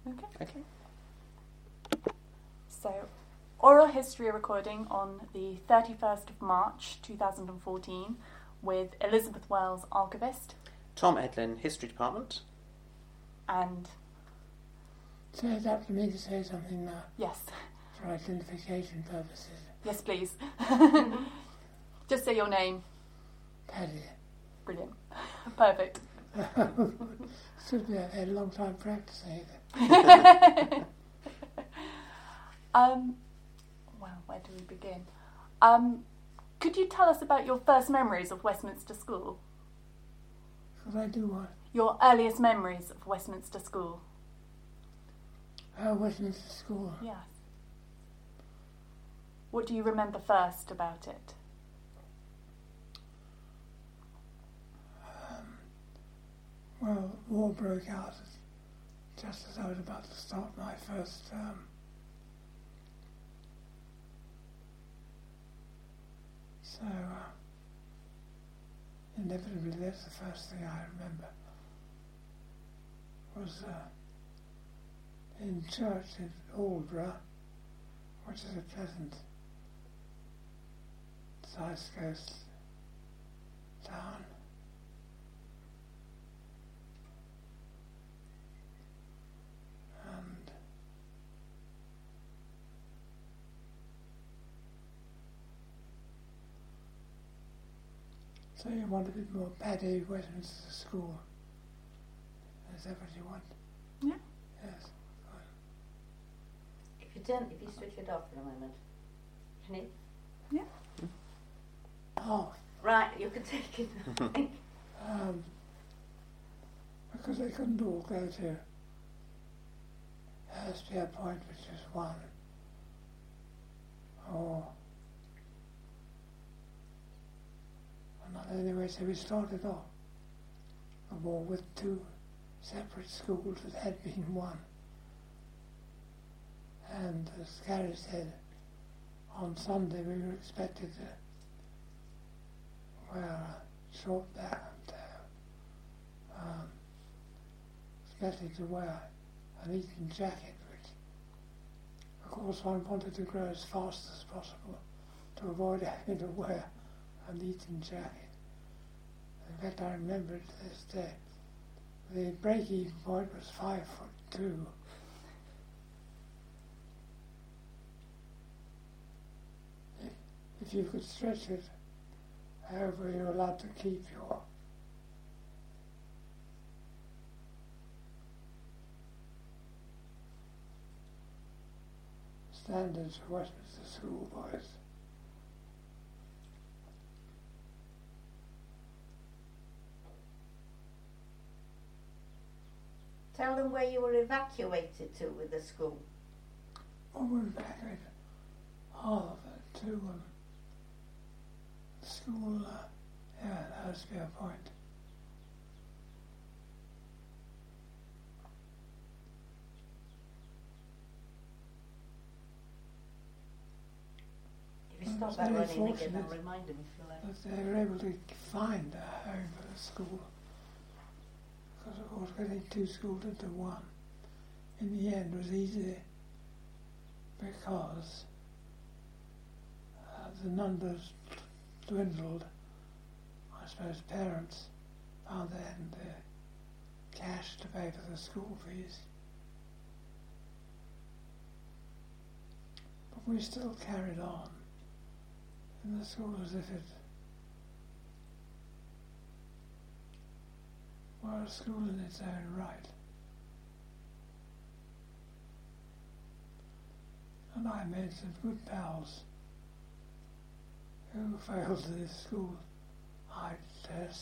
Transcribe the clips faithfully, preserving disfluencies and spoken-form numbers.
Okay. Okay. So, oral history recording on the thirty-first of March two thousand fourteen with Elizabeth Wells, archivist. Tom Edlin, History Department. And... So it's up to me to say something now? Yes. For identification purposes. Yes, please. Just say your name. Paddy. Brilliant. Perfect. Should be, I've had a long time practicing it. um, well, where do we begin? Um, could you tell us about your first memories of Westminster School? Could I do what? Your earliest memories of Westminster School. Oh, Westminster School. Yes. What do you remember first about it? Um, well, war broke out just as I was about to start my first term. So, uh, inevitably that's the first thing I remember. Was uh, in church in Aldborough, which is a pleasant South Coast town. And so you want a bit more Paddy Westminster School. Is that what you want? Yeah. Yes. If you turn, if you switch it off for a moment, can you? Yeah. Oh. Right, you can take it. I think. Um, because they couldn't all go to Hurstpere Point, which is one, or another. Anyway, so we started off the war with two separate schools that had been one. And as Gary said, on Sunday we were expected to wear a short band, uh, um, expected to wear an Eton jacket, which of course one wanted to grow as fast as possible to avoid having to wear an Eton jacket. In fact, I remember it to this day. The break-even point was five foot two. If, if you could stretch it, however you're allowed to keep your standards for Westminster schoolboys. Tell them where you were evacuated to with the school. Well, we were evacuated all of it to um, school, uh, yeah, at Hurstpere Point. If you stop that running again, I'll remind them if you like. That they were able to find a home for the school. Because of course getting two schools into one in the end was easy because uh, the numbers dwindled. I suppose parents found they hadn't the cash to pay for the school fees. But we still carried on in the school as if it were a school in its own right. And I made some good pals who failed the school height test.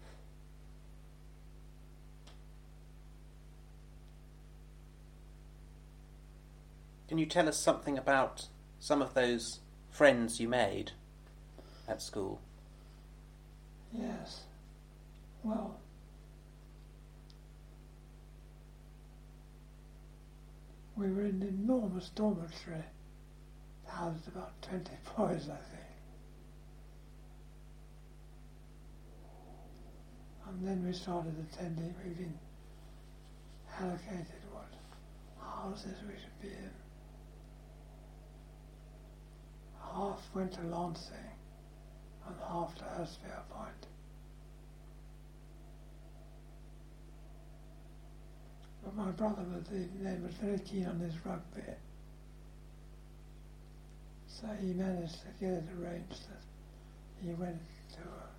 Can you tell us something about some of those friends you made at school? Yes. Well, we were in an enormous dormitory, housed about twenty boys, I think. And then we started attending, we've been allocated what, houses we should be in. Half went to Lancing and half to Hurstpierpoint. But my brother was, he was very keen on his rugby, so he managed to get it arranged that he went to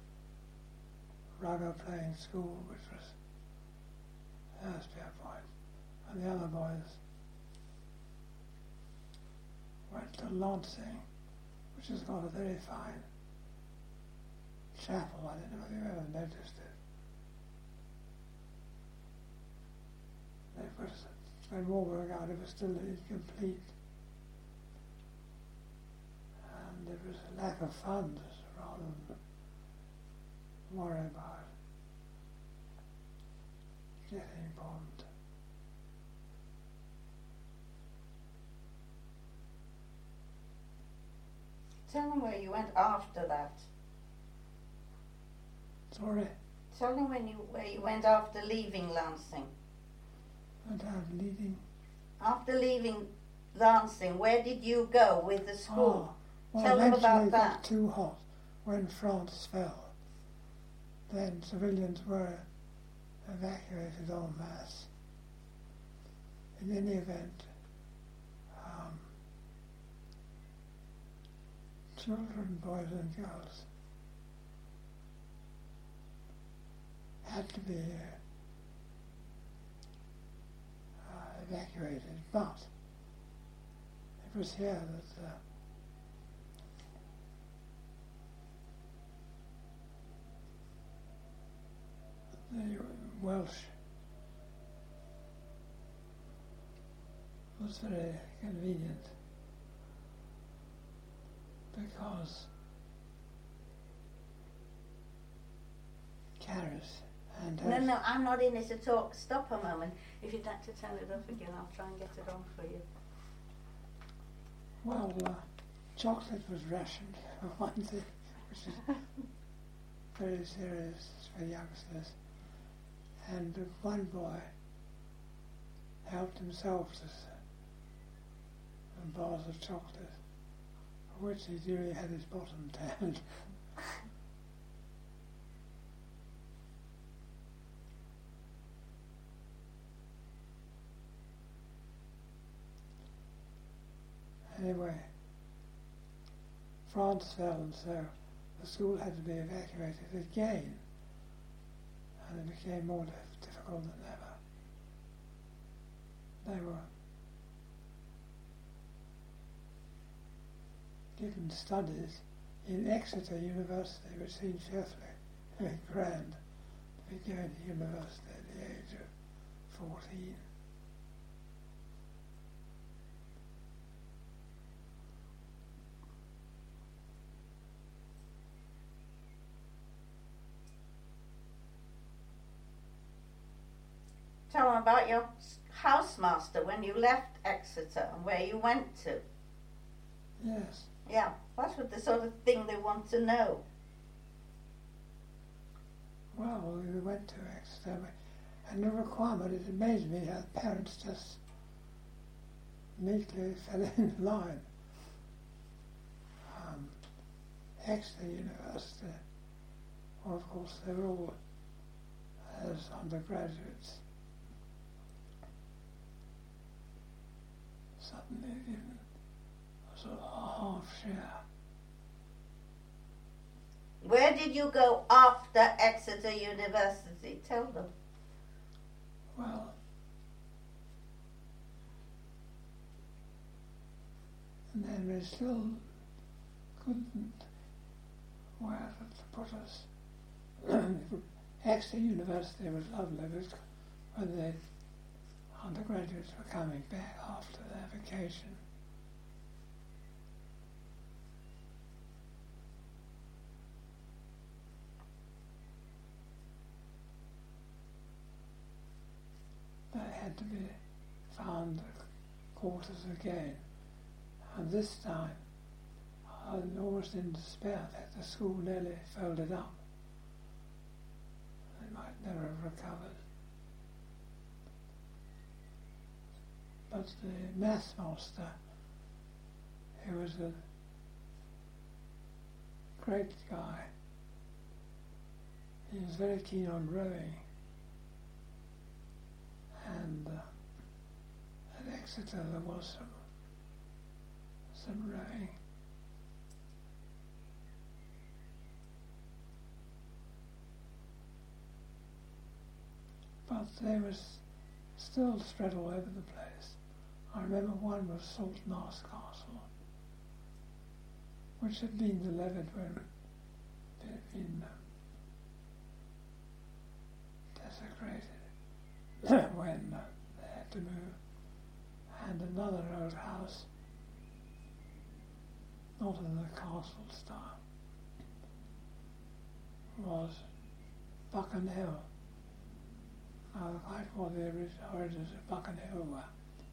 a rugby playing school, which was Hurstpierpoint, and the other boys went to Lancing, which has got a very fine chapel. I don't know if you've ever noticed it. It was, when war broke out, it was still incomplete. And there was a lack of funds rather than worry about getting bombed. Tell them where you went after that. Sorry, Tell them when you where you went after leaving Lancing. went out leading. After leaving Lancing, where did you go with the school? Ah, well, Tell them eventually about it that. got too hot when France fell. Then civilians were evacuated en masse. In any event, um, children, boys and girls, had to be uh, uh, evacuated, but it was here that uh, the Welsh was very convenient because carers and No, no, I'm not in it to talk. Stop a moment. If you'd like to turn it off again, I'll try and get it on for you. well, uh, chocolate was rationed for one thing, which is very serious for youngsters. And uh, one boy helped himself to s- a bars of chocolate, for which he really had his bottom tanned. Anyway, France fell, and so the school had to be evacuated again, and it became more dif- difficult than ever. They were given studies in Exeter University, which seemed fearfully grand to be going to university at the age of fourteen. Tell them about your s- housemaster when you left Exeter and where you went to. Yes. Yeah, that's what the sort of thing they want to know. Well, we went to Exeter, and the requirement, it amazed me how parents just neatly fell in line. Um, Exeter University, well, of course, they were all as undergraduates. Suddenly given a sort of a half share. Where did you go after Exeter University? Tell them. Well, and then we still couldn't where to put us. Exeter University was lovely, but when the undergraduates were coming back after their vacation, they had to be found quarters again. And this time, I was almost in despair that the school nearly folded up. They might never have recovered. But But the math master, he was a great guy. He was very keen on rowing. And uh, at Exeter there was some, some rowing. But they was still spread all over the place. I remember one was Saltnar's Castle, which had been delivered when it had been um, desecrated when uh, they had to move. And another old house, not in the castle style, was Buchan Hill. Now, quite what the original origins of Buchan Hill were.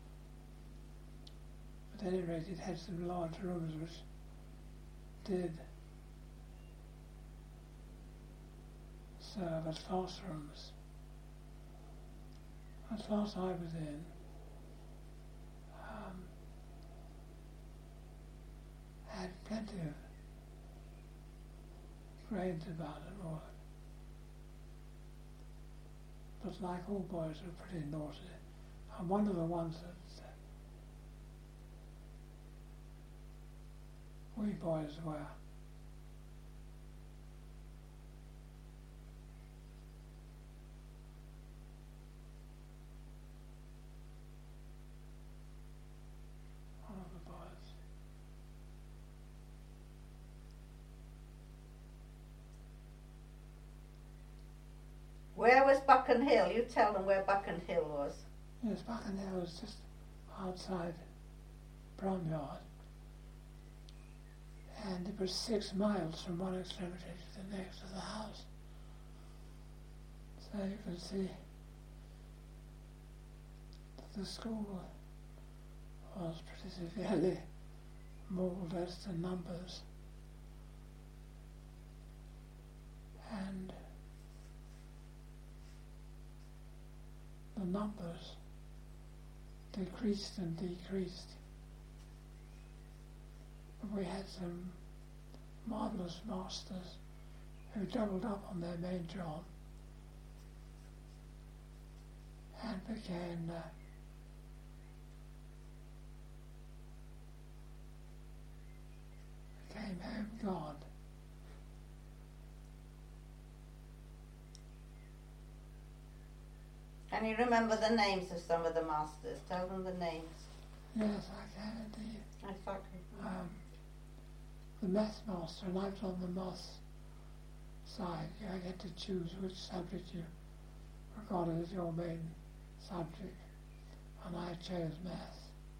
At any rate, it had some large rooms which did serve as classrooms. The class I was in um, had plenty of grades about it all. But like all boys were pretty naughty. And one of the ones that uh, we boys were one of the boys. Where was Buchan Hill? You tell them where Buchan Hill was. Yes, Buchan Hill was just outside Bromyard. And it was six miles from one extremity to the next of the house. So you can see that the school was pretty severely mauled as to numbers. And the numbers decreased and decreased. But we had some marvellous masters who doubled up on their main job and became uh, became home guard. Can you remember the names of some of the masters? Tell them the names. Yes, I can indeed. I thought. Um, the math master, and I was on the math side. You get to choose which subject you regarded as your main subject, and I chose math.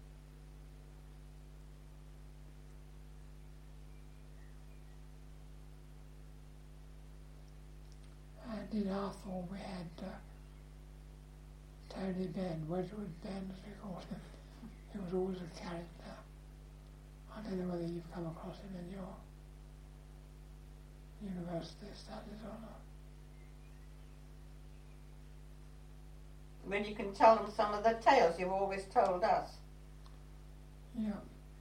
And in our form we had uh, Tony Ben, Wedgwood Ben as we called him. He was always a character. I don't know whether you've come across him in your university studies or not. Well, you can tell them some of the tales you've always told us. Yeah.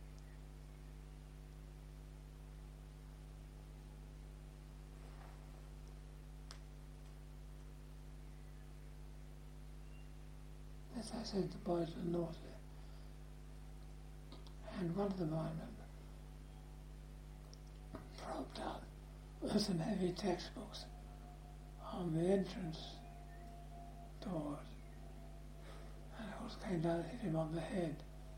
As I said, the boys were naughty. And one of them, I remember, propped up with some heavy textbooks on the entrance doors. And it always came down and hit him on the head.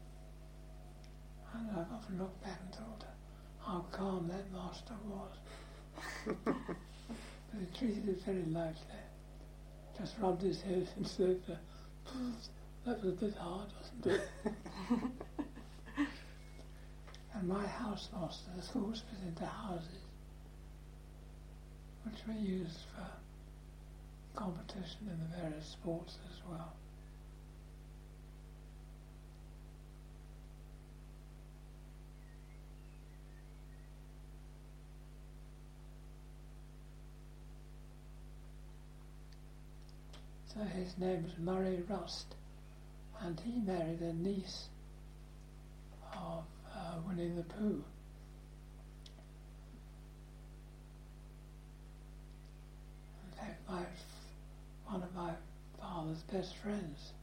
And I've often looked back and thought how calm that master was. But he treated it very lightly. Just rubbed his head and said, that was a bit hard, wasn't it? And my housemaster, the school was split into houses, which were used for competition in the various sports as well. So his name was Murray Rust, and he married a niece of uh, Winnie the Pooh. In fact, my, one of my father's best friends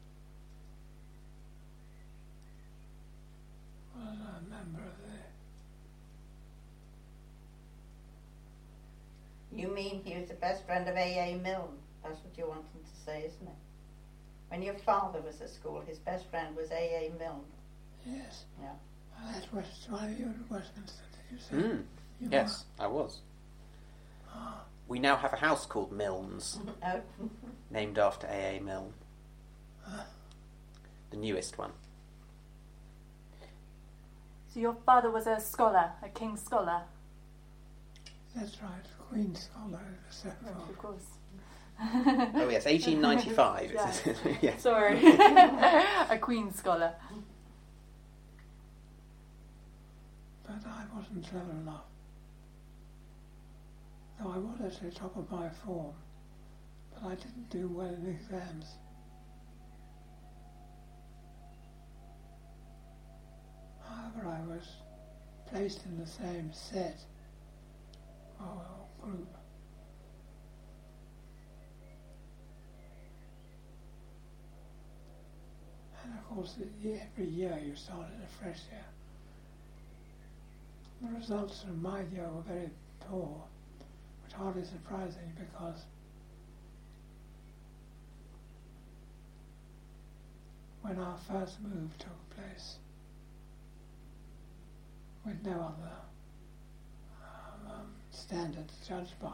was a member of the... You mean he was the best friend of A A Milne? That's what you're wanting to say, isn't it? When your father was at school, his best friend was A A Milne. Yes. Yeah. Well, that's West, why you were at Westminster, did you say? Mm. You Yes, I was. Ah, We now have a house called Milnes, Oh. named after A A Milne, ah, the newest one. So your father was a scholar, a king's scholar? that's right, Queen Scholar in the second Yes, half. of course. Oh yes, eighteen ninety-five. Yeah. Yes. Sorry. A queen's scholar. But I wasn't clever enough. Though I was actually top of my form, but I didn't do well in exams. However, I was placed in the same set or group. And of course, every year you started a fresh year. The results from my year were very poor, which hardly surprising because when our first move took place, with no other um, um, standards judged by,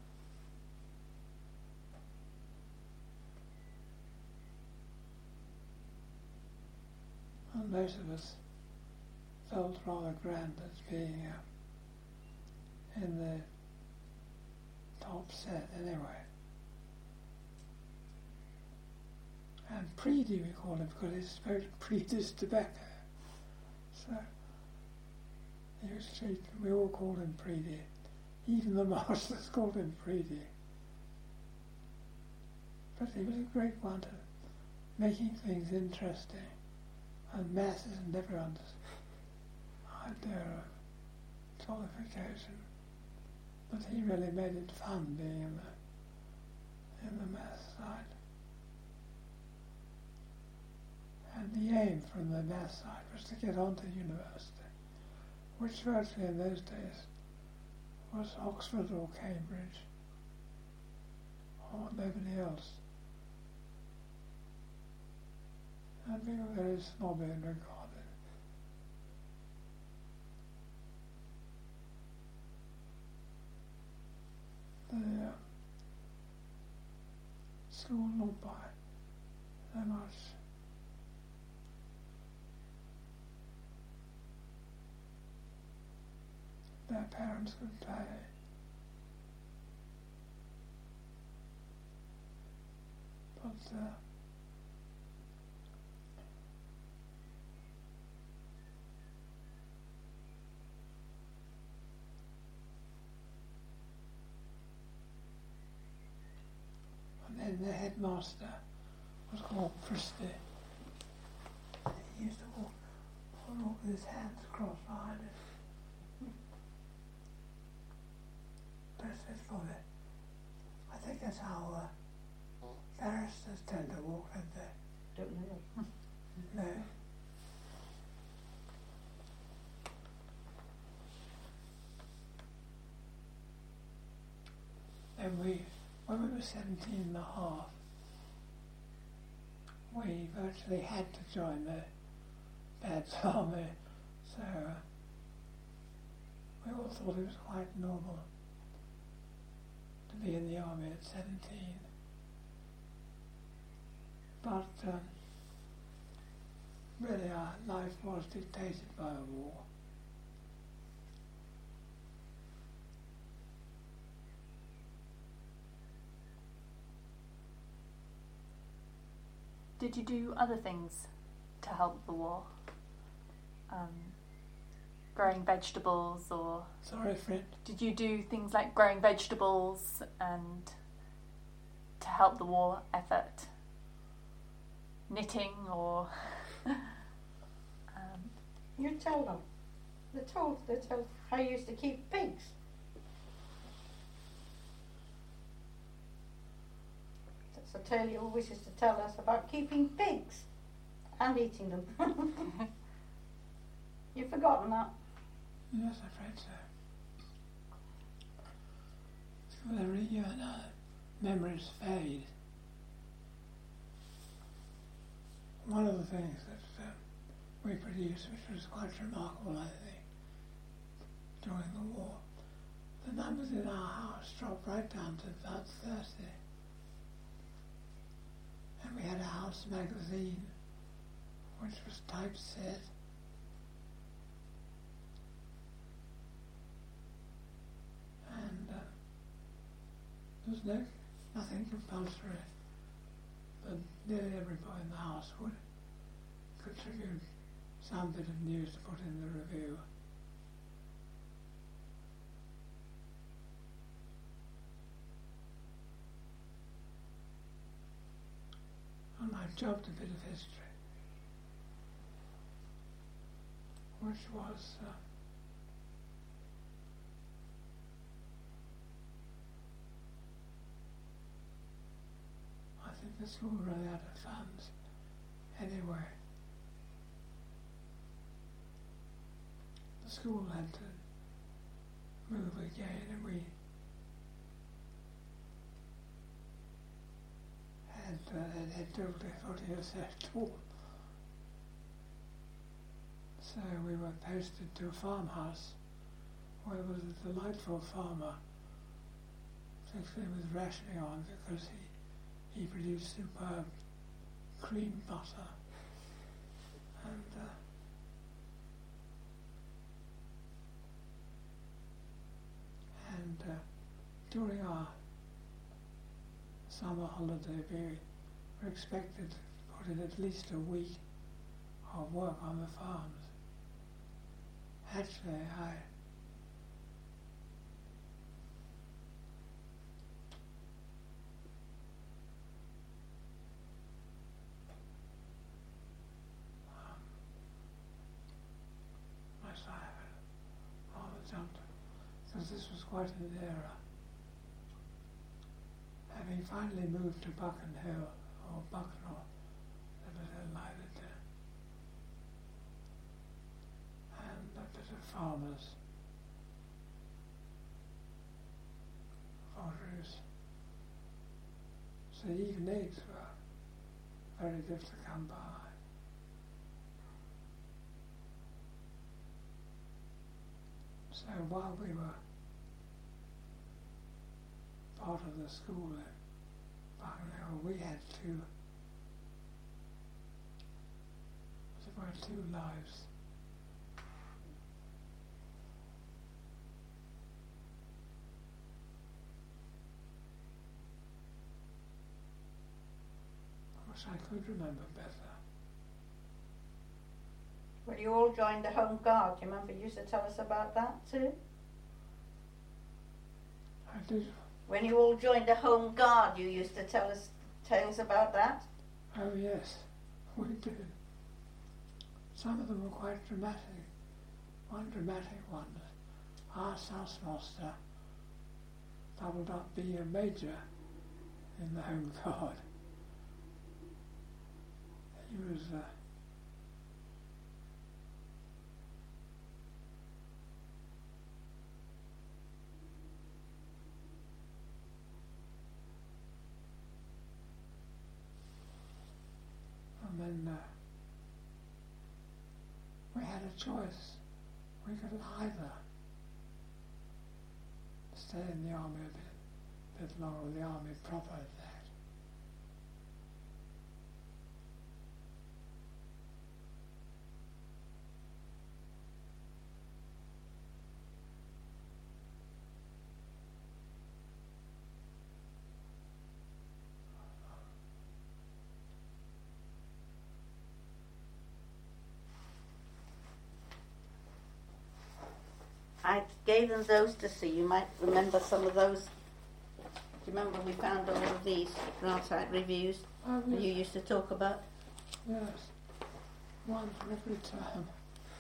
and most of us felt rather grand as being uh, in the top set anyway. And Preedy we call him because he smoked Preedy's tobacco. So he was treated, we all called him Preedy. Even the masters called him Preedy. But he was a great one to making things interesting. And maths is never under idea of qualification. But he really made it fun being in the in the maths side. And the aim from the maths side was to get onto university, which virtually in those days was Oxford or Cambridge or nobody else. And we were very snobby and regarded. The uh, school not by so much their parents could pay. But uh, and then the headmaster was called Christie. He used to walk, walk with his hands crossed behind him. From it. I think that's how uh, barristers tend to walk, don't they? Don't know. No. And we, when we were seventeen and a half, we virtually had to join the Bad's Army, so uh, we all thought it was quite normal to be in the army at seventeen. But um, really our life was dictated by a war. Did you do other things to help the war? Um, growing vegetables, or Sorry, friend. did you do things like growing vegetables and to help the war effort? knitting or... um, You tell them. They told, they told how you used to keep pigs. That's a tale you always used to tell us about keeping pigs and eating them. You've forgotten that? Yes, I'm afraid so. So every year now, memories fade. One of the things that um, we produced, which was quite remarkable, I think, during the war, the numbers in our house dropped right down to about thirty. And we had a house magazine, which was typeset. And uh, there was no, nothing compulsory, but nearly everybody in the house would contribute some bit of news to put in the review. And I jobbed a bit of history, which was uh, I think the school ran out of funds anyway. The school had to move again, and we had uh, had difficulty at all. So we were posted to a farmhouse where there was a delightful farmer, particularly with rationing on, because he, he produced superb cream butter. And uh, and uh, during our summer holiday period, we were expected to put in at least a week of work on the farms. Actually, I um, myself rather jumped, because this was quite an era. Having finally moved to Buchan Hill, or Buckenhall, the little lighted there, and a bit of farmers, produce. So even eggs were very difficult to come by. So while we were part of the school at Buckenhall, we had two, as it were, two lives. I wish I could remember better. Well, you all joined the Home Guard. Do you remember you used to tell us about that too? I did. When you all joined the Home Guard, you used to tell us tales about that? Oh yes, we did. Some of them were quite dramatic. One dramatic one, our housemaster doubled up being a major in the Home Guard. He was uh, and then uh, we had a choice. We could either stay in the army a bit, bit longer, the army proper at that. I gave them those to see. You might remember some of those. Do you remember we found all of these Granite reviews Oh, that you yes. used to talk about? Yes, one for every term.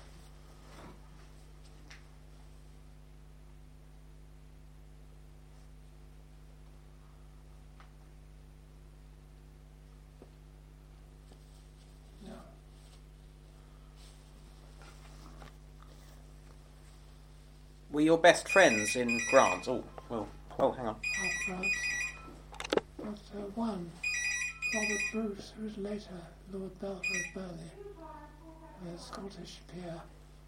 No. Were your best friends in Grant? Oh, well, oh, hang on. Half France. But uh, one, Robert Bruce, who was later Lord Belper of Burghley, a Scottish peer.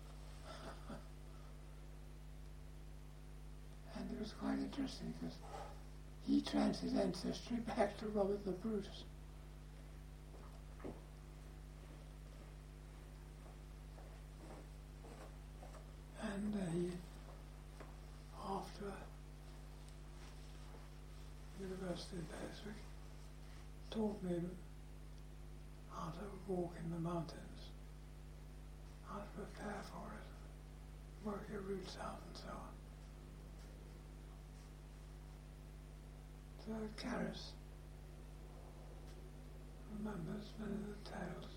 And it was quite interesting because he traced his ancestry back to Robert the Bruce. And uh, he, after University of Baswick, taught me how to walk in the mountains, how to prepare for it, work your roots out and so on. So Caris remembers many of the tales.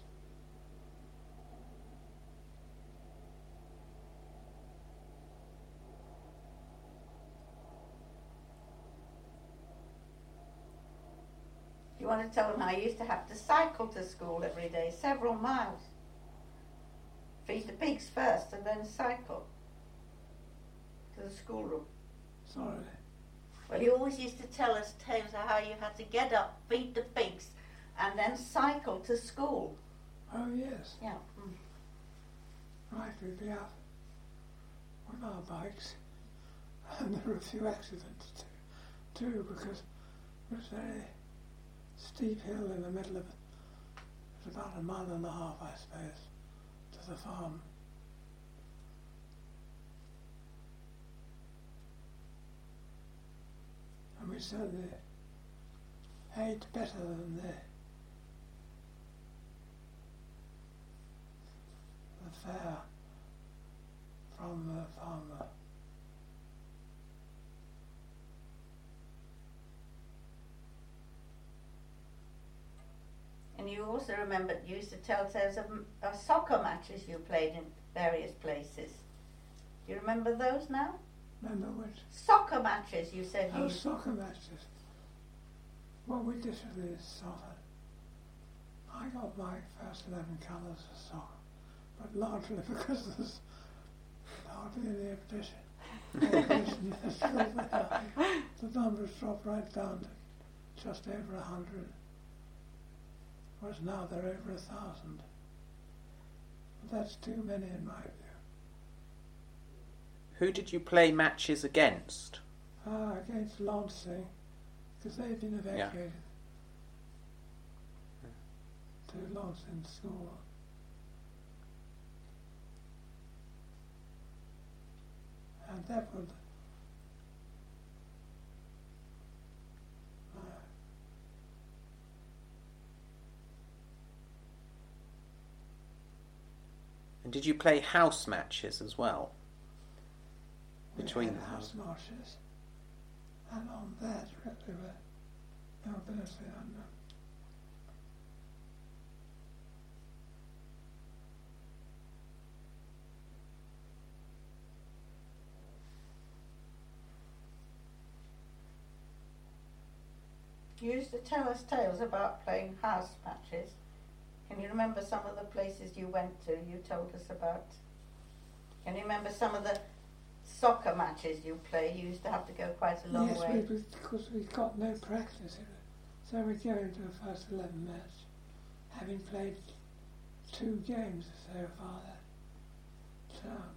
You want to tell them how you used to have to cycle to school every day, several miles. Feed the pigs first and then cycle to the schoolroom. Sorry. Well, you always used to tell us tales of how you had to get up, feed the pigs, and then cycle to school. Oh yes. Yeah. Mm. Right, we'd be out with our bikes, and there were a few accidents too, too because it was a very steep hill in the middle of it. It was about a mile and a half, I suppose, to the farm. And we certainly ate better than the, the fare from the farmer. And you also remember you used to tell tales of, of soccer matches you played in various places. Do you remember those now? Remember which? Soccer matches, you said you Oh, used soccer matches. What we did with is soccer. I got my first eleven colours for soccer, but largely because there's hardly any repetition. Repetition is still there. The numbers dropped right down to just over a hundred. Whereas now they're over a thousand. But that's too many in my view. Who did you play matches against? Ah, against Lancing, because they've been evacuated yeah. to Lancing School. And that would uh, And did you play house matches as well? Between we had them? house marches, and on that really were nobility unknown. You used to tell us tales about playing house matches. Can you remember some of the places you went to you told us about? Can you remember some of the soccer matches you played? You used to have to go quite a long yes, way. Yes, because we got no practice in it. So we go into a first eleven match, having played two games so far that term.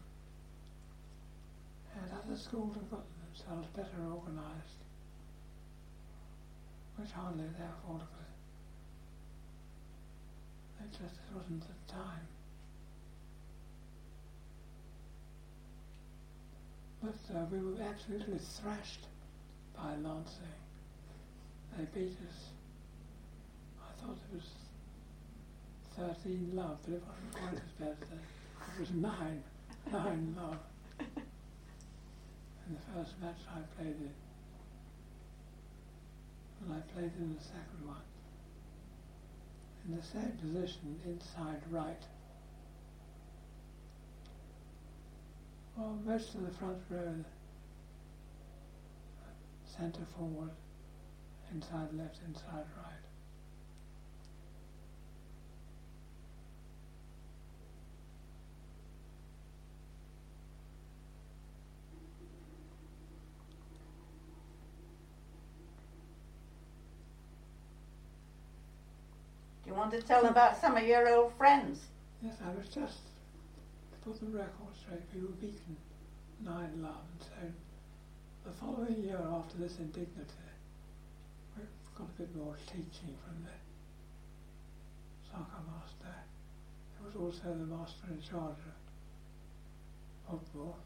And other schools have got themselves better organised, which hardly they afford because it just wasn't the time. But uh, we were absolutely thrashed by Lancing. They beat us. I thought it was thirteen love, but it wasn't quite as bad as that. It was nine, nine love. In the first match I played in. And I played in the second one. in the same position inside right. Well, most of the front row, centre forward, inside left, inside right. Do you want to tell about some of your old friends? Yes, I was just, to put the record straight, we were beaten nine love, and so the following year after this indignity, we got a bit more teaching from the soccer master. He was also the master in charge of football.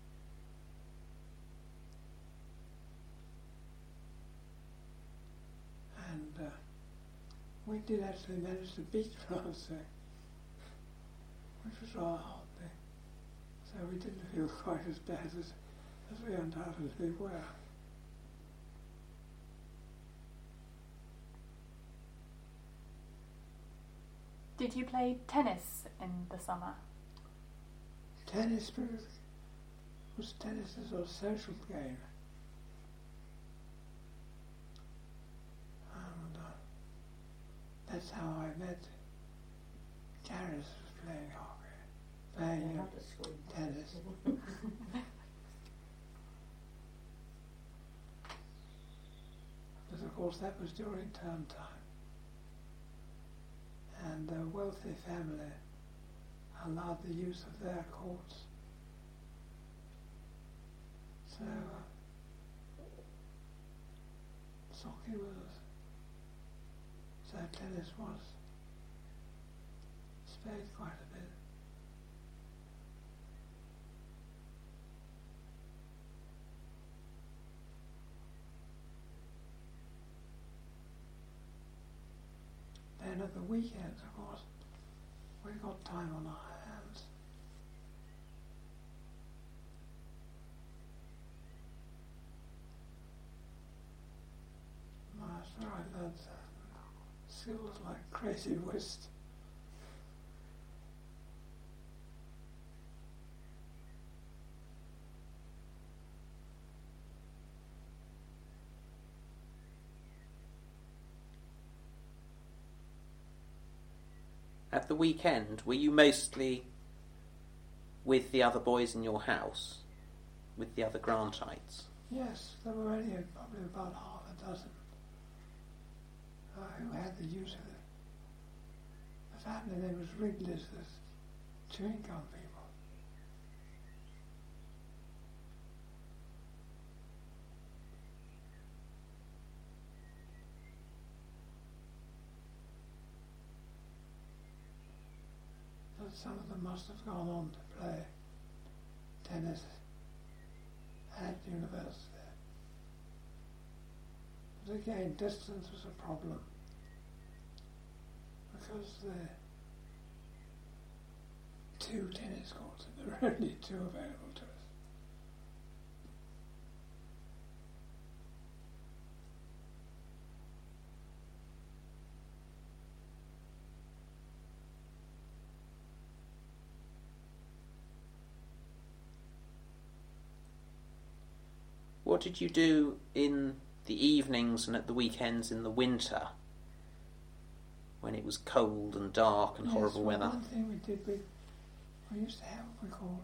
And uh, we did actually manage to beat France, which was rather hard thing. So we didn't feel quite as bad as, as we undoubtedly were. Did you play tennis in the summer? Tennis was tennis a sort of social game. And uh, that's how I met Gareth, was playing hockey, playing uh, tennis. But of course that was during term time. And a wealthy family allowed the use of their courts. So uh, soccer was, so tennis was played quite a bit. Then at the weekends, of course, we got time on our hands. Master, I learned uh, skills like crazy whist. At the weekend, were you mostly with the other boys in your house, with the other Grantites? Yes, there were only probably about half a dozen uh, who had the use of it. The family name was Wrigley's, the chewing gum people. Some of them must have gone on to play tennis at university. But again, distance was a problem because the two tennis courts, and there were only two available to us. What did you do in the evenings and at the weekends in the winter, when it was cold and dark and Yes, horrible well, weather? One thing we did, we, we used to have what we called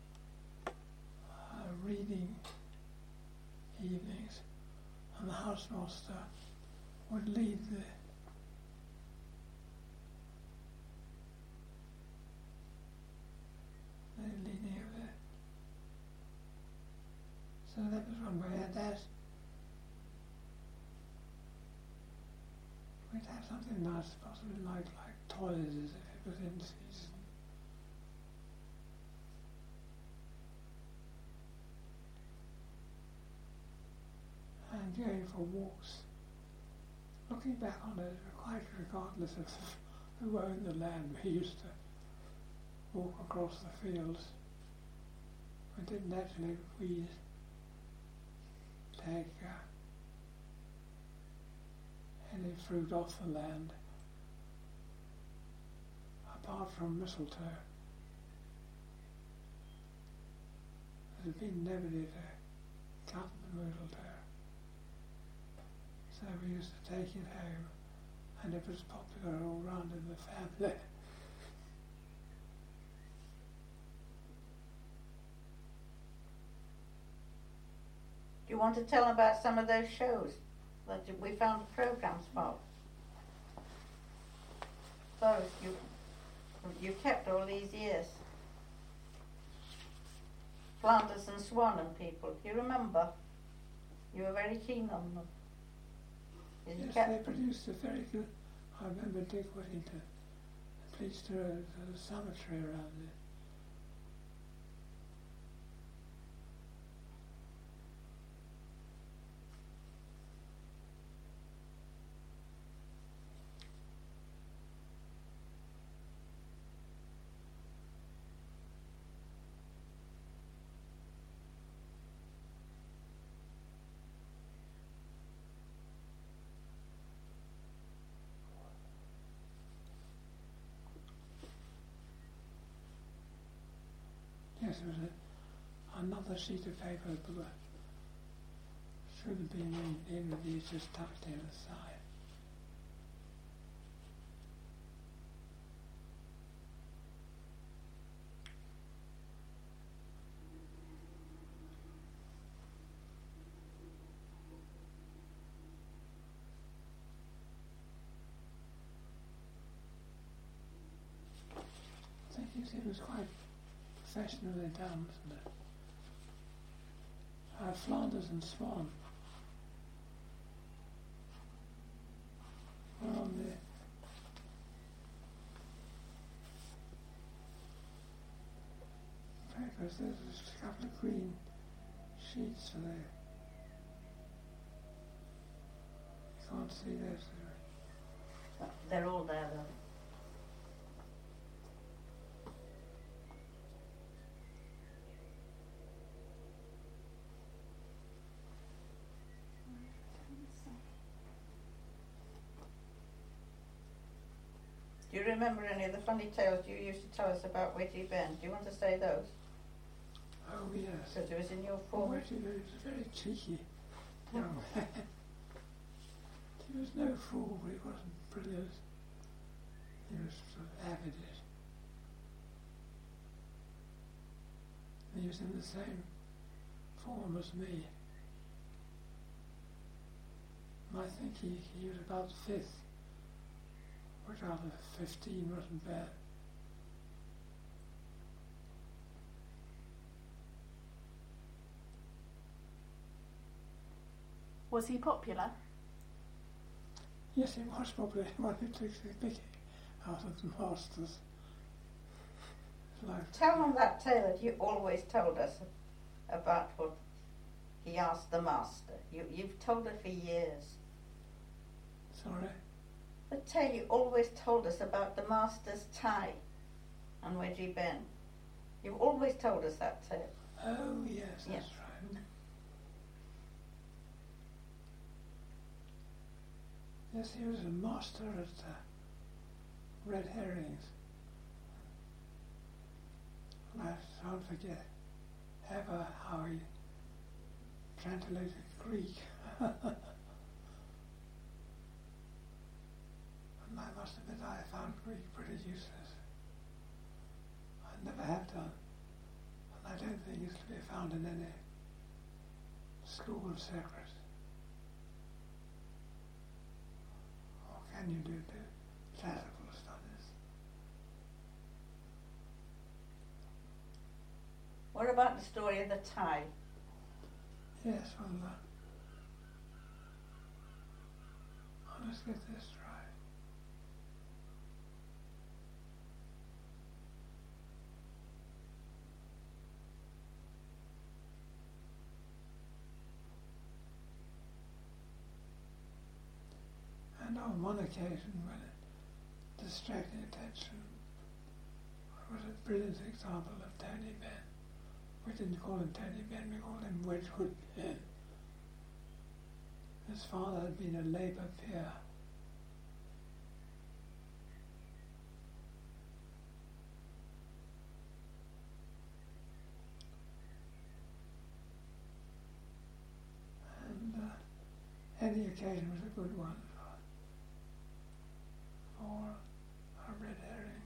uh, reading evenings, and the housemaster would lead the the leading of it. So that was one way. At that, we'd have something nice, possibly like like toys, as if it was in season. And going for walks. Looking back on it, quite regardless of who owned the land, we used to walk across the fields. We didn't actually weed. Take uh, any fruit off the land. apart from mistletoe, there's been nobody to cut the mistletoe. So we used to take it home, and it was popular all round in the family. Do you want to tell about some of those shows that we found the programmes for? Those you you kept all these years. Flanders and Swan and people. Do you remember? You were very keen on them. Yes, You they kept produced a very good. I remember Dick Whittington, the police to a, a cemetery around there. Yes, there was a, another sheet of paper, but should have been in, in with these just tucked in aside. I think you see it was quite professionally done, wasn't it? Uh, Flanders and Swan were on the papers. There's just a couple of green sheets for there. You can't see those. they're all there though. Do you remember any of the funny tales you used to tell us about Wedgie Ben? Do you want to say those? Oh yes. Because it was in your Oh, form. Wedgie Ben was a very cheeky young man. He was no fool, but he wasn't brilliant. He was sort of avid. He was in the same form as me. I think he, he was about fifth, which out of fifteen wasn't bad. Was he popular? Yes, he was probably one who took the mickey out of the masters. Like, Tell them that tale that you always told us about what he asked the master. You, you've told it for years. sorry? The tale you always told us about the master's tie on Wedgie Ben. You've always told us that tale. Oh, yes, that's Yes. right. Yes, he was a master at uh, red herrings. And I can't forget ever how he translated Greek. And I must admit I found Greek pretty useless. I never have done. And I don't think it's to be found in any school of secrets. Or can you do, do classical studies? What about the story of the tie? Yes, well, uh, oh, let's get this right. And on one occasion when it distracted attention, it was a brilliant example of Tony Benn. We didn't call him Tony Benn, we called him Wedgwood Ben. His father had been a Labour peer. any occasion was a good one for, for a red herring.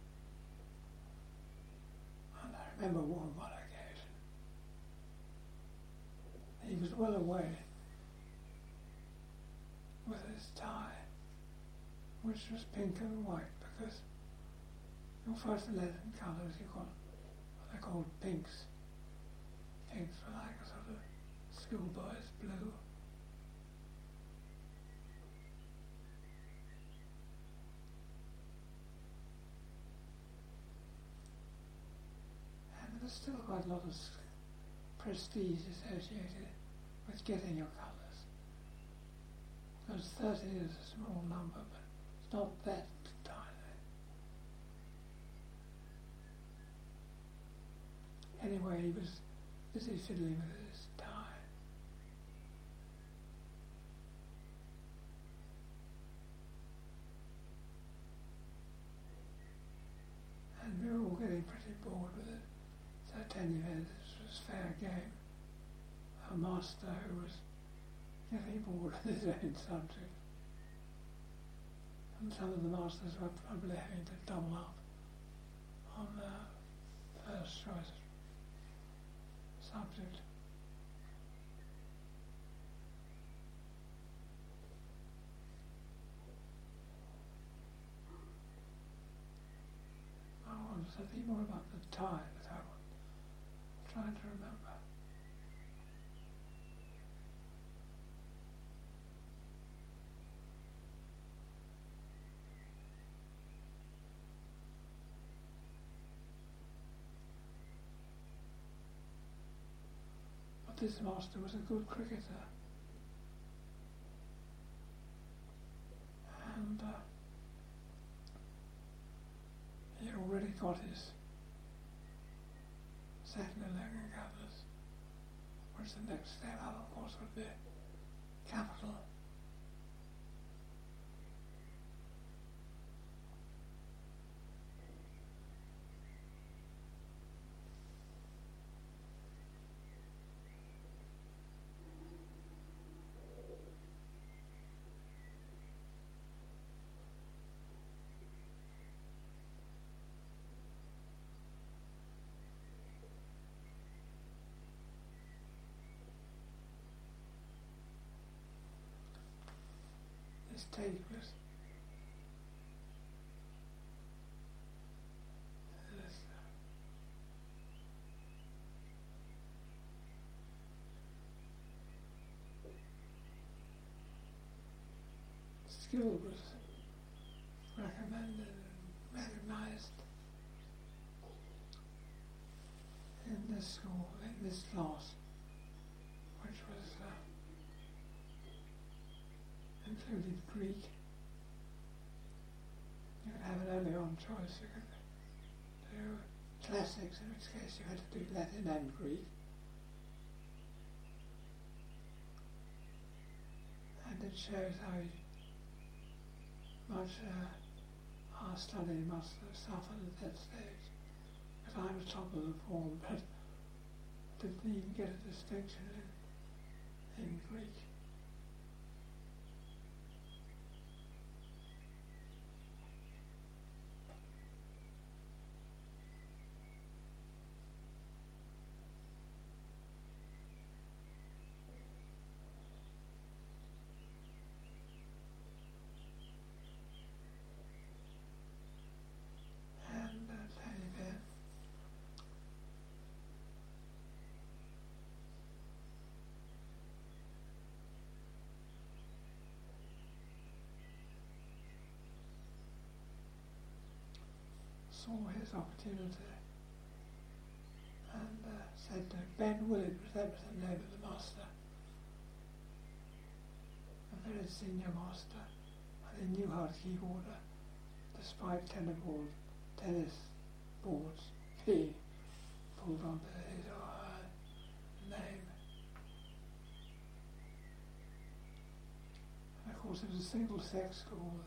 And I remember one, one occasion. He was well away with his tie, which was pink and white, because your first eleven colours, you've got what they're called pinks. Pinks were like a sort of schoolboy's blue. And there's still quite a lot of prestige associated with getting your colours. Because thirty is a small number, but it's not that tiny. Anyway, he was busy fiddling with his tie. And we were all getting pretty bored with it. So anyway, this was fair game. Our master, who was getting bored with his own subject. And some of the masters were probably having to double up on their first choice subject. Oh, there's something more about the tie that I was trying to remember. This master was a good cricketer, and uh, he had already got his second eleven colours, which the next step up, of course, would be capital. This tape was this, uh, skill was recommended and recognized in this school, in this class, which was uh, included Greek. You could have an early on choice. You could do classics, in which case you had to do Latin and Greek. And it shows how much uh, our study must have suffered at that stage. Because I was top of the form, but didn't even get a distinction in, in Greek. Saw his opportunity and uh, said to Ben Willard, that was the name of the master, a very senior master, and he knew how to keep order despite tennis board, tennis boards being pulled onto his or her name. And of course it was a single sex school then.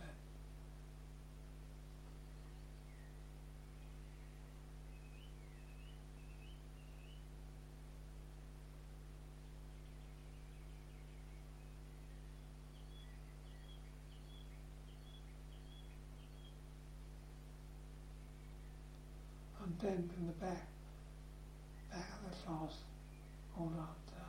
and then in the back, back of the class, all out there.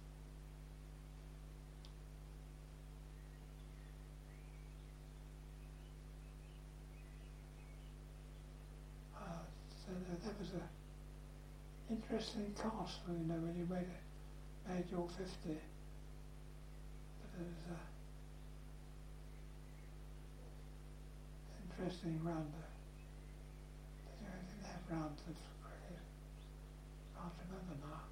Uh, so that was a interesting cast, you know, when you made it, made your fifty. But it was a interesting round. Did you didn't have rounds of cricket? Can't remember now.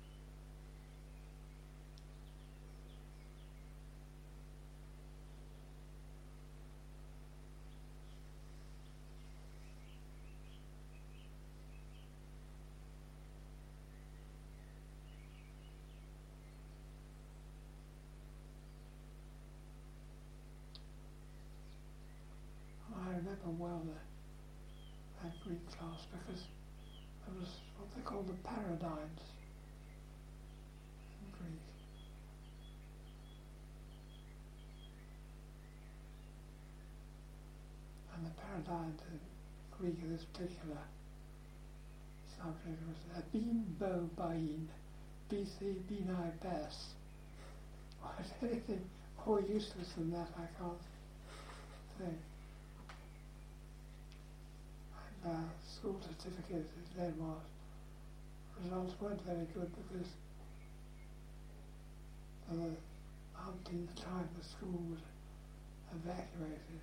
I remember well that, that Greek class because there was what they call the paradigms in Greek. And the paradigms in Greek in this particular subject was abin bo bain, bc binai bes. Or anything more useless than that I can't think. Uh, school certificate then was results weren't very good because for the umpteenth time the school was evacuated.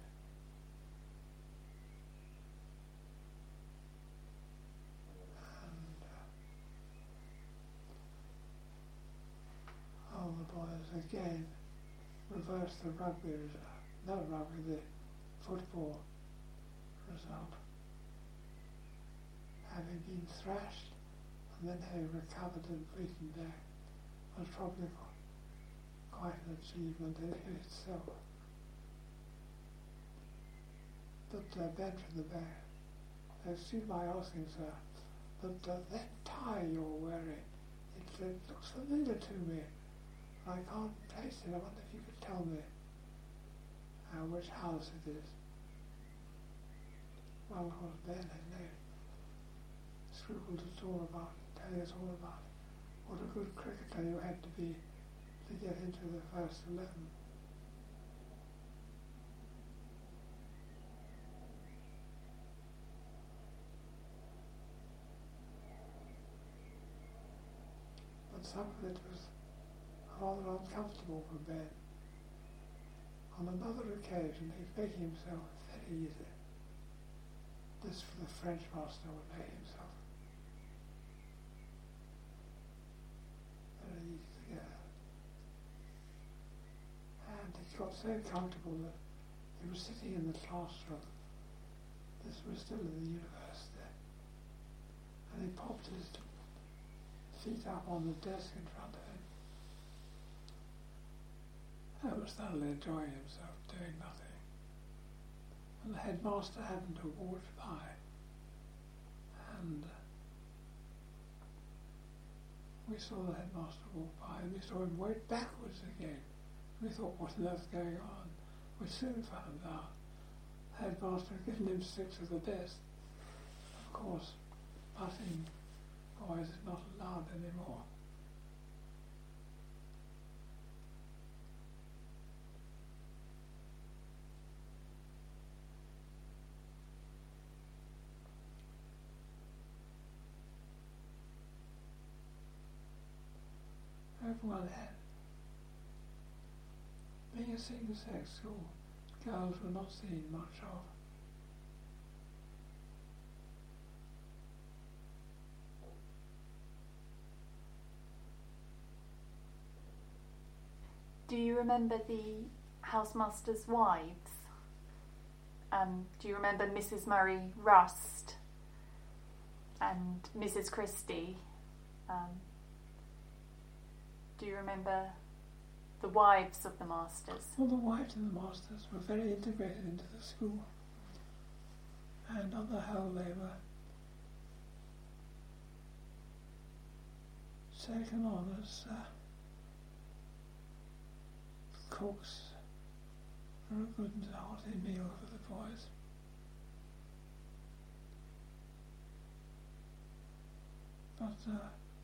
And uh, all the boys again reversed the rugby result, not rugby, the football result. Having been thrashed and then having recovered and beaten back was probably quite an achievement in itself. But uh, Ben from the back, excuse my asking, sir, but uh, that tie you're wearing, it, it looks familiar to me. I can't place it. I wonder if you could tell me uh, which house it is. Well, of course, Ben had no scrupled at all about telling us all about what a good cricketer you had to be to get into the first eleven. But some of it was rather uncomfortable for Ben. On another occasion he was making himself very easy. This for the French master would make himself very easy to get. And he got so comfortable that he was sitting in the classroom. This was still in the university. And he popped his feet up on the desk in front of him. He was thoroughly enjoying himself, doing nothing. And the headmaster happened to walk by, and uh, we saw the headmaster walk by, and we saw him wait backwards again. We thought, what on earth's going on? We soon found out the headmaster had given him six of the best. Of course, putting boys is not allowed anymore. Everyone had. Being a single-sex school, girls were not seen much of. Do you remember the housemaster's wives? Um, do you remember Missus Murray Rust and Missus Christie? Um, do you remember the wives of the masters? Well, the wives of the masters were very integrated into the school, and on the whole they were taken on as uh, cooks for a good and hearty meal for the boys. But uh,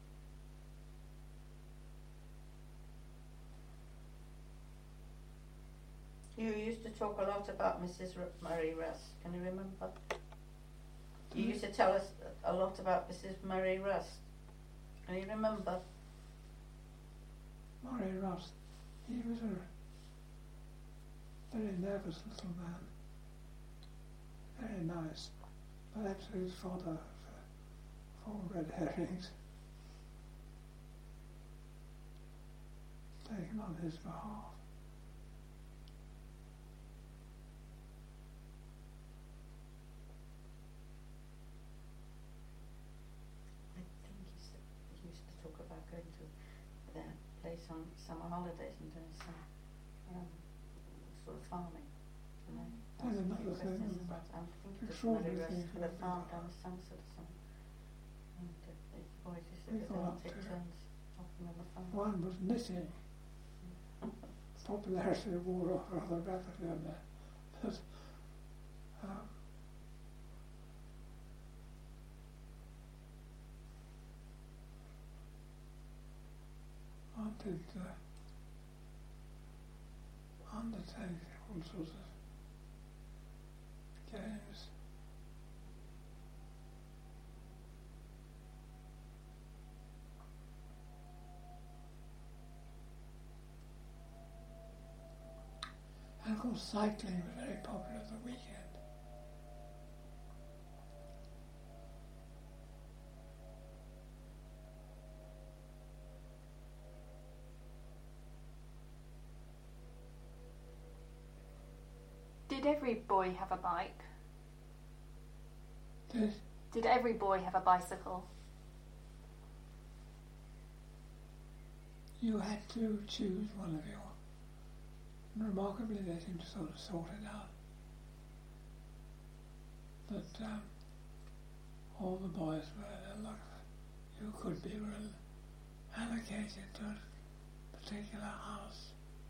You used to talk a lot about Missus R- Murray Rust. Can you remember? You used to tell us a lot about Missus Murray Rust. Can you remember? Murray Rust, he was a very nervous little man. Very nice. But absolute fodder for, for red herrings. Taken on his behalf. I think he used to, he used to talk about going to their place on summer holidays and doing some um, sort of farming. You know? There's Asking another you thing questions about about, I think it was extraordinary Murray Rust things had a we farm got. down the Sunset or something. And uh, the boys used to We go got down up and take to- turns often on the farm. One was knitting. Popularity wore off rather rapidly on that. But um, I did uh, undertake all sorts of games. And of course cycling was very popular at the weekend. Did every boy have a bike? Did Did every boy have a bicycle? you had to choose one of your. And remarkably, they seemed to sort of sort it out. But um, all the boys were like you could be were allocated to a particular house.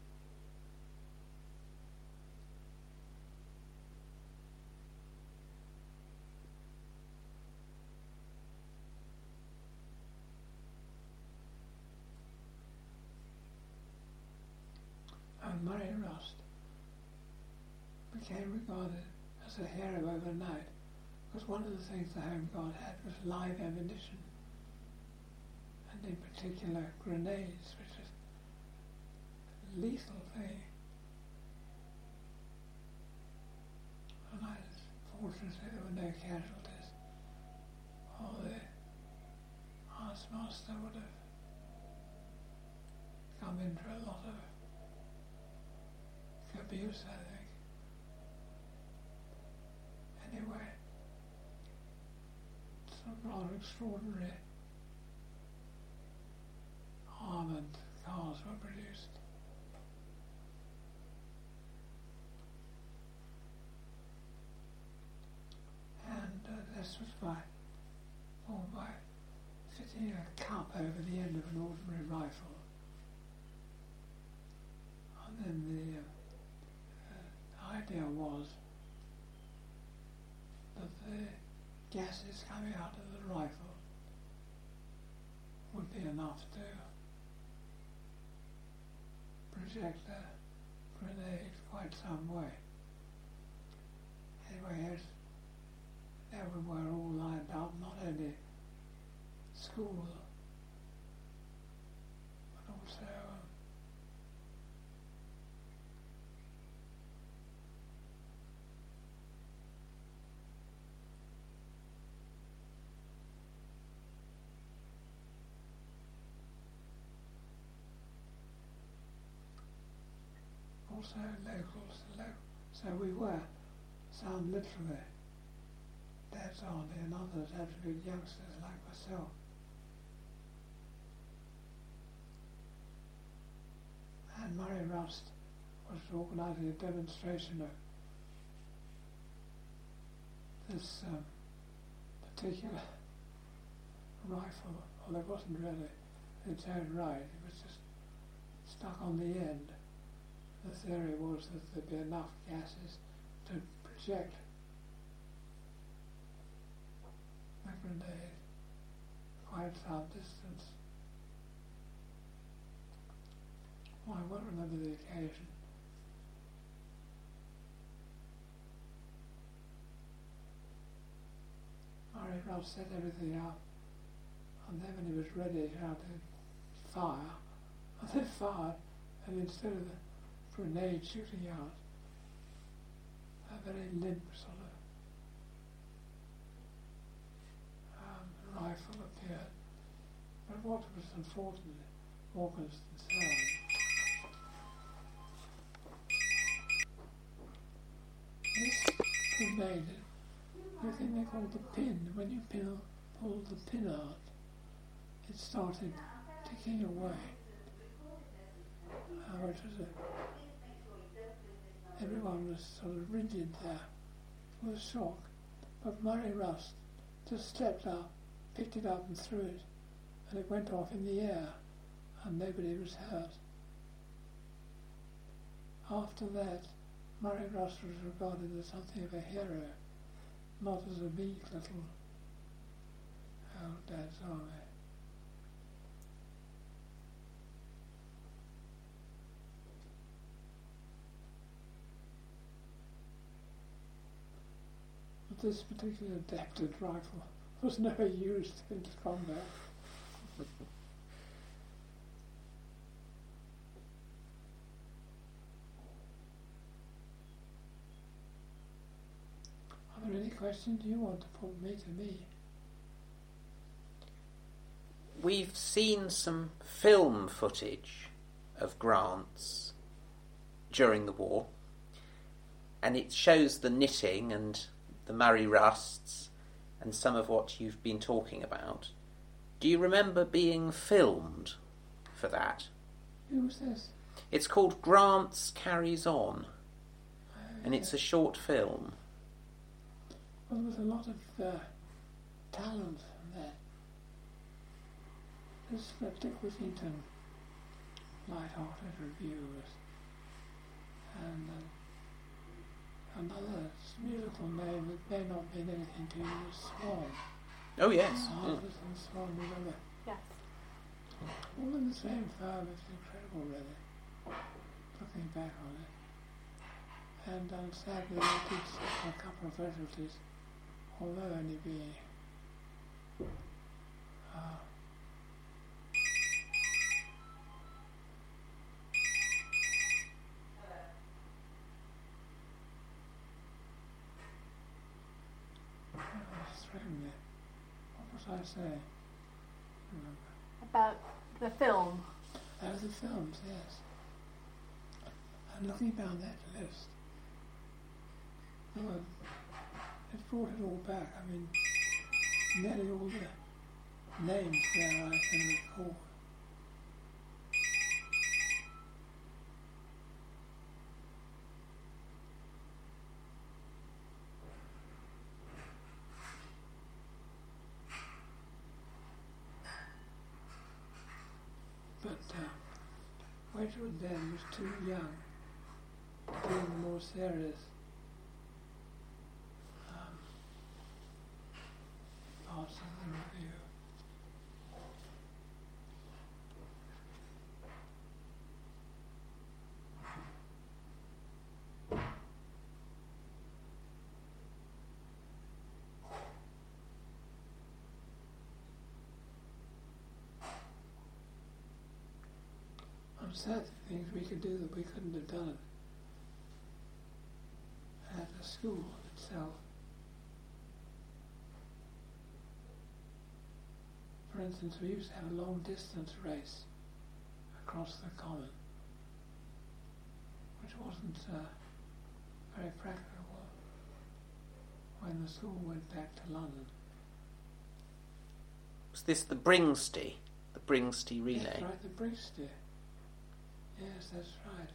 And Murray Rust became regarded as a hero overnight because one of the things the Home Guard had was live ammunition, and in particular grenades, which is a lethal thing. And I was fortunately there were no casualties, or the housemaster would have come in for a lot of abuse, I think. Anyway, some rather extraordinary armoured cars were produced. And uh, this was by, or by fitting a cup over the end of an ordinary rifle. And then the uh, The idea was that the gases coming out of the rifle would be enough to project a grenade quite some way. Anyway, as there we were all lined up, not only school, but also um, also locals, lo- so we were, some literally, Dad's auntie and others, absolute youngsters like myself. And Murray Rust was organising a demonstration of this um, particular rifle, well it wasn't really in its own right, it was just stuck on the end. The theory was that there'd be enough gases to project the grenade quite quite some distance. Well, I won't remember the occasion. Murray Ross set everything up, and then when he was ready, he had to fire, and they fired, and instead of the grenade shooting out, a very limp sort of um, rifle appeared. But what was unfortunate, August and so on, this grenade, the thing they call the pin, when you pin, pull the pin out, it started ticking away. Uh, which was a, everyone was sort of rigid there with shock. But Murray Rust just stepped up, picked it up and threw it, and it went off in the air, and nobody was hurt. After that, Murray Rust was regarded as something of a hero, not as a meek little old Dad's Army. But this particular adapted rifle was never used into combat. Are there any questions you want to put me to me? We've seen some film footage of Grants during the war, and it shows the knitting and the Murray Rusts and some of what you've been talking about. Do you remember being filmed for that? Who was this? It's called Grants Carries On, Uh, and it's a short film. Well, there was a lot of uh, talent in that. This uh, Dick Whittington light-hearted reviewers, and uh, another musical name that may not mean anything to you is Swan. Oh, yes. Oh, Mm. and Swan, remember? Yes. All in the same firm. It's incredible, really, looking back on it. And um, sadly, they did suffer a couple of casualties, although only being uh, oh, it's threatening me. What was I saying? Remember. About the film. That was the films, yes. And looking down that list, well, it brought it all back. I mean, nearly all the names there I can recall. But uh, Wedgwood then was too young to do the more serious um, parts of the review. I'm certain things we could do that we couldn't have done at the school itself. For instance, we used to have a long distance race across the common, which wasn't uh, very practicable when the school went back to London. Was this the Bringsty? The Bringsty relay? That's right, the Bringsty. Yes, that's right.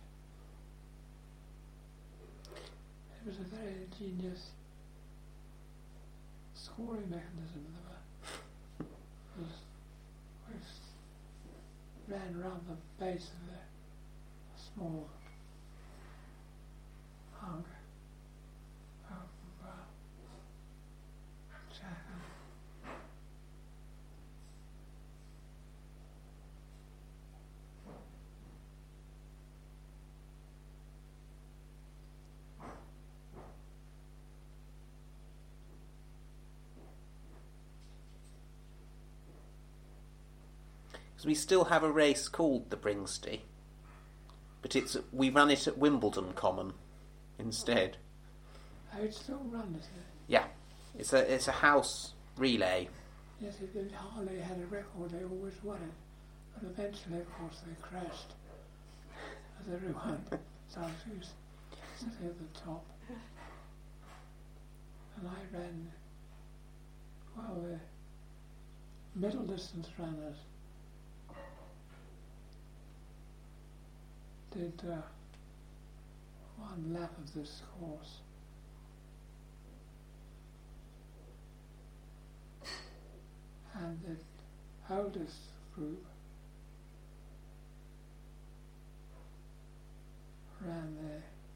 It was a very ingenious scoring mechanism. There were, was, we ran round the base of the small hunk of uh, jack. Because we still have a race called the Bringsty, but it's we run it at Wimbledon Common instead. Oh, it's still run, is it? Yeah, it's a it's a house relay. Yes, it did. Harley had a record, they always won it. But eventually, of course, they crashed. As everyone started sitting at the top. And I ran, well, the middle distance runners did uh, one lap of this course. And the oldest group ran the,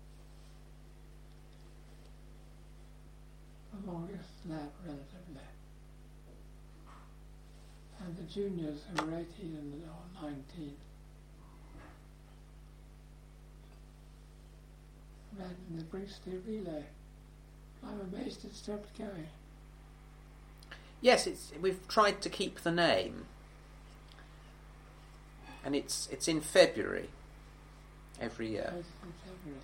the longest lap relatively. And the juniors who were eighteen and or nineteen ran in the Bringsty relay. I'm amazed it stopped going. Yes, it's we've tried to keep the name, and it's it's in February every year. Yes, in February.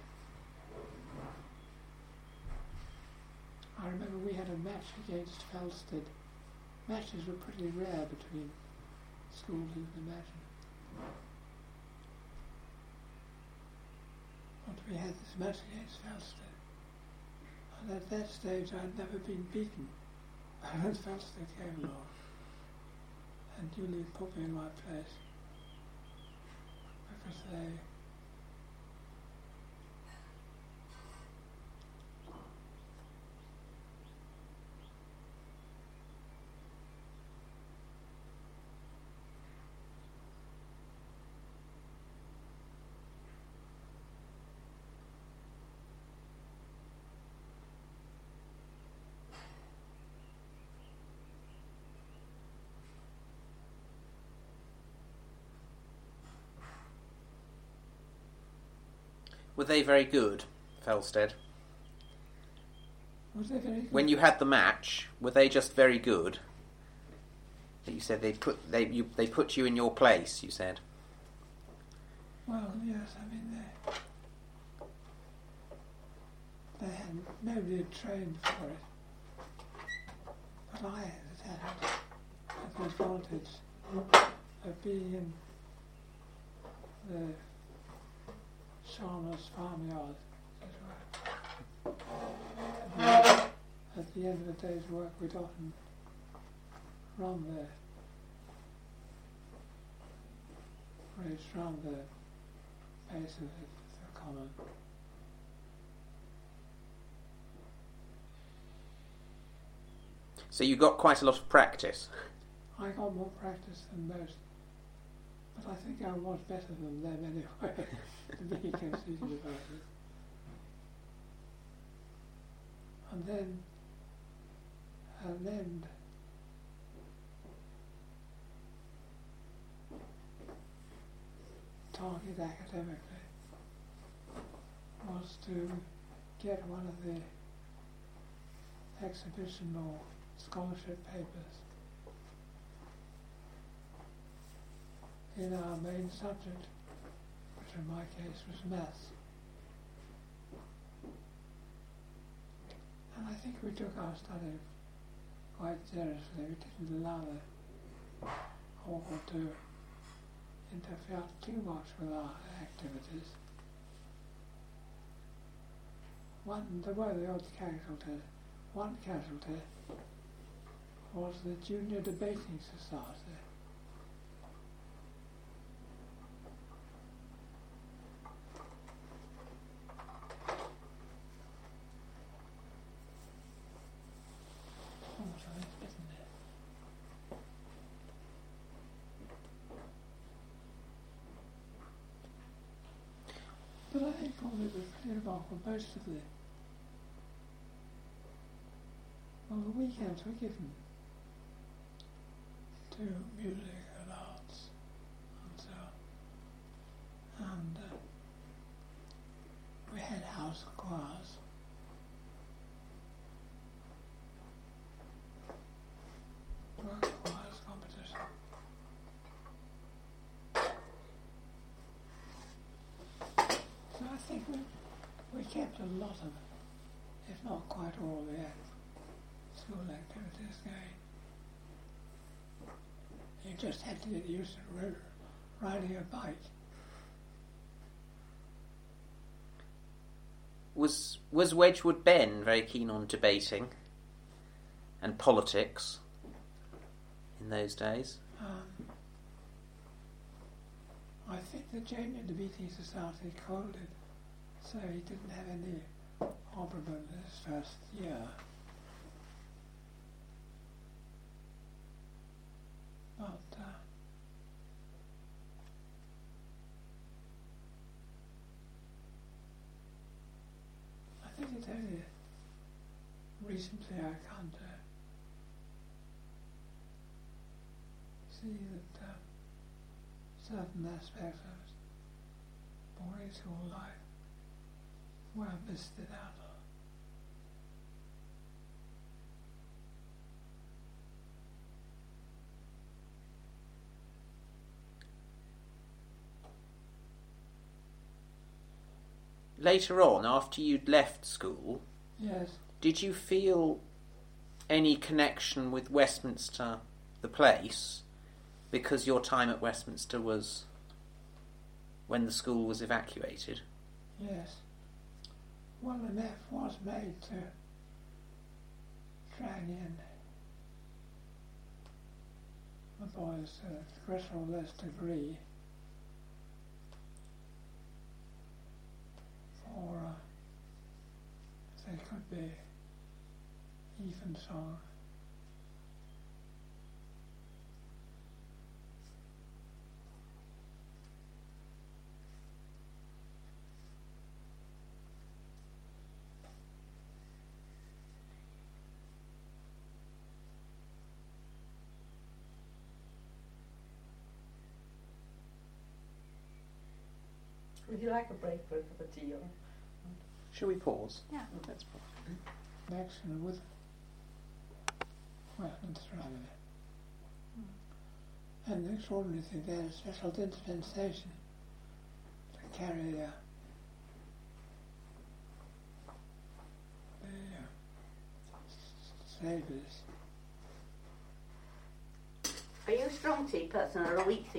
I remember we had a match against Felsted. Matches were pretty rare between schools, you can imagine. But we had this match against Felsted, and at that stage I'd never been beaten. And Felsted came along and duly put me in my place because they Were they very good, Felsted? was they very good? When you had the match, were they just very good? That you said they put they you they put you in your place. You said. Well, yes, I mean they they had nobody had trained for it, but I had had the advantage of being in the Chalmers farmyard as well. And at the end of the day's work, we'd often run the race round the base of the, the common. So you got quite a lot of practice. I got more practice than most, but I think I was better than them anyway, to be conceited about it. And then, an end target academically was to get one of the exhibition or scholarship papers in our main subject, which in my case was maths. And I think we took our study quite seriously. We didn't allow the awful to interfere too much with our activities. One, there were the odd casualties. One casualty was the Junior Debating Society. Oh, something's bitten there. But I think probably the pretty remarkable most of the well, the weekends were given to music and arts and so on. And uh, we had house choirs. Work choirs competition. kept a lot of, if not quite all, the act- school activities going. You just had to get used to ri- riding a bike. Was was Wedgwood Ben very keen on debating and politics in those days? Um, I think the Junior Debating Society called it, so he didn't have any armament in his first year. But uh, I think it's only recently I come to see that uh, certain aspects of boarding school life were misted out of. Later on, after you'd left school, Yes, did you feel any connection with Westminster, the place, because your time at Westminster was when the school was evacuated? yes. Well, an effort was made to drag in the boys to a greater or less degree for uh, there could be even song. Would you like a break for a cup of tea? Or? Shall we pause? Yeah. Let's pause. Next and with Westminster Avenue. And the extraordinary thing there is special dispensation to carry uh, the uh, slavers. Are you a strong tea person or a weak tea